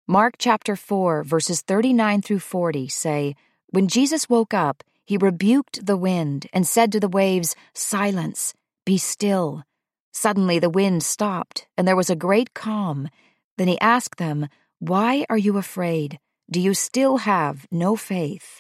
Mark chapter 4, verses 39 through 40 say, "When Jesus woke up, he rebuked the wind and said to the waves, 'Silence, be still.' Suddenly the wind stopped, and there was a great calm. Then he asked them, 'Why are you afraid? Do you still have no faith?'"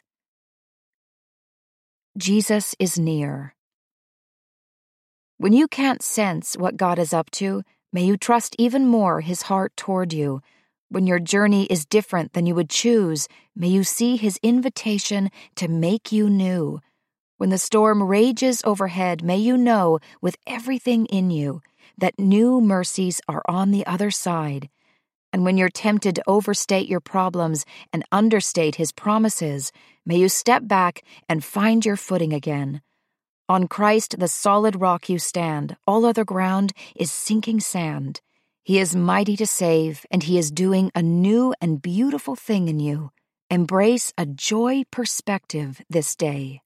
Jesus is near. When you can't sense what God is up to, may you trust even more his heart toward you. When your journey is different than you would choose, may you see his invitation to make you new. When the storm rages overhead, may you know with everything in you that new mercies are on the other side. And when you're tempted to overstate your problems and understate his promises, may you step back and find your footing again. On Christ, the solid rock, you stand. All other ground is sinking sand. He is mighty to save, and he is doing a new and beautiful thing in you. Embrace a joy perspective this day.